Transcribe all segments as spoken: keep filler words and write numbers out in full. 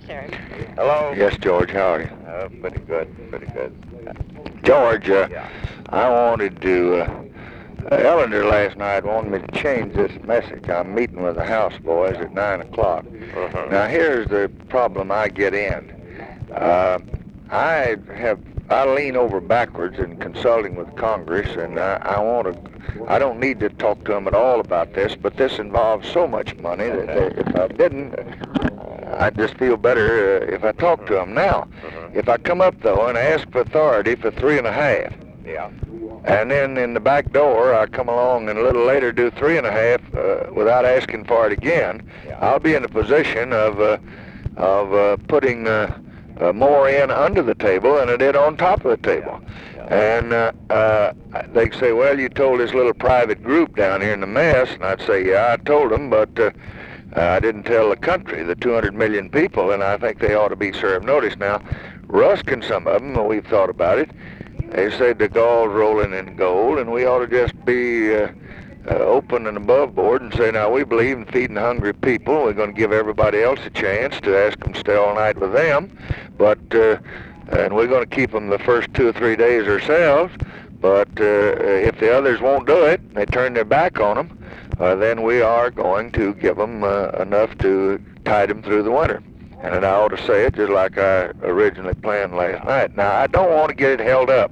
sir. Hello? Yes, George, how are you? Oh, pretty good, pretty good. George, uh, Yeah. I wanted to, uh, uh, Ellender last night wanted me to change this message. I'm meeting with the houseboys at nine o'clock. Uh-huh. Now, here's the problem I get in. Uh, I have, I lean over backwards in consulting with Congress, and I, I want to, I don't need to talk to them at all about this, but this involves so much money that uh, if I didn't, uh, I'd just feel better uh, if I talked to them. Now, Uh-huh. if I come up, though, and ask for authority for three and a half, Yeah. and then in the back door, I come along and a little later do three and a half uh, without asking for it again, Yeah. I'll be in a position of uh, of uh, putting uh, uh, more in under the table than I did on top of the table. Yeah. Yeah. And uh, uh, they say, well, you told this little private group down here in the mess, and I'd say, yeah, I told them, but uh, I didn't tell the country, the two hundred million people, and I think they ought to be served notice. Now, Rusk and some of them, we've thought about it. They said the gall's rolling in gold, and we ought to just be uh, uh, open and above board and say, now, we believe in feeding hungry people. We're going to give everybody else a chance to ask them to stay all night with them, but uh, and we're going to keep them the first two or three days ourselves. But uh, if the others won't do it, they turn their back on them, uh, then we are going to give them uh, enough to tide them through the winter. And I ought to say it just like I originally planned last night. Now, I don't want to get it held up.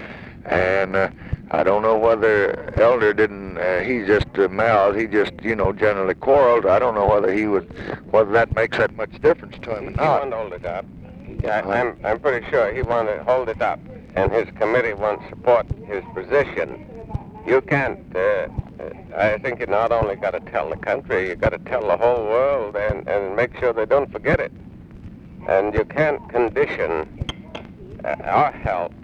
And uh, I don't know whether Elder didn't, uh, he just uh, mouthed, he just, you know, generally quarreled. I don't know whether he would, whether that makes that much difference to him or He not. won't hold it up. Yeah, I'm, I'm pretty sure he wants to hold it up, and his committee won't support his position. You can't, uh, I think you not only got to tell the country, you got to tell the whole world and, and make sure they don't forget it. And you can't condition uh, our help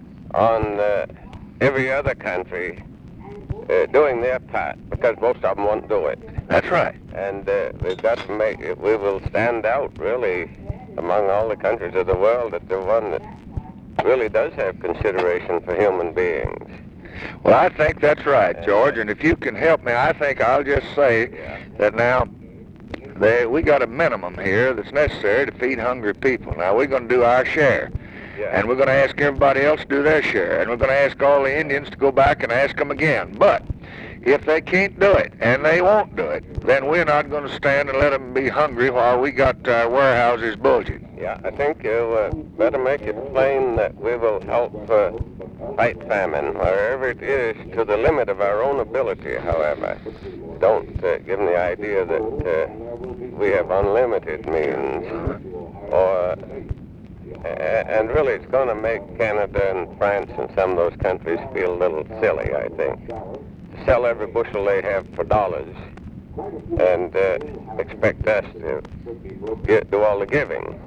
on uh, every other country uh, doing their part, because most of them won't do it. That's right. And uh, we've got to make it, we will stand out, really, among all the countries of the world, that the one that really does have consideration for human beings. Well, I think that's right, George, and if you can help me, I think I'll just say Yeah. that now they, we got a minimum here that's necessary to feed hungry people. Now, we're going to do our share, Yeah. and we're going to ask everybody else to do their share, and we're going to ask all the Indians to go back and ask them again. But if they can't do it, and they won't do it, then we're not going to stand and let them be hungry while we got our warehouses bulging. Yeah, I think you uh, better make it plain that we will help uh, fight famine wherever it is, to the limit of our own ability, however. Don't uh, give them the idea that uh, we have unlimited means. Or, uh, and really, it's going to make Canada and France and some of those countries feel a little silly, I think. Sell every bushel they have for dollars and uh, expect us to get, do all the giving.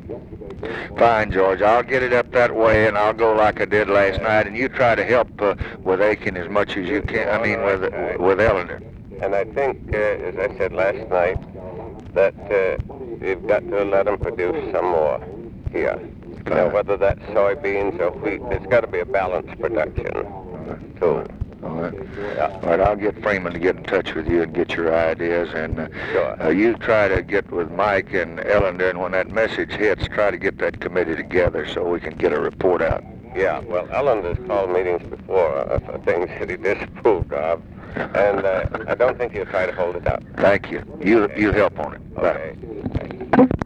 Fine, George. I'll get it up that way, and I'll go like I did last night, and you try to help uh, with Aiken as much as you can. I mean, with with Ellender. And I think, uh, as I said last night, that uh, we've got to let them produce some more here. Now, whether that's soybeans or wheat, it's got to be a balanced production, too. All right. Yeah. All right, I'll get Freeman to get in touch with you and get your ideas, and uh, Sure. uh, you try to get with Mike and Ellender, and when that message hits, try to get that committee together so we can get a report out. Yeah, well, Ellen has called meetings before uh, for things that he disapproved of, and uh, I don't think he'll try to hold it up. Thank you. You you help on it. Bye. Okay.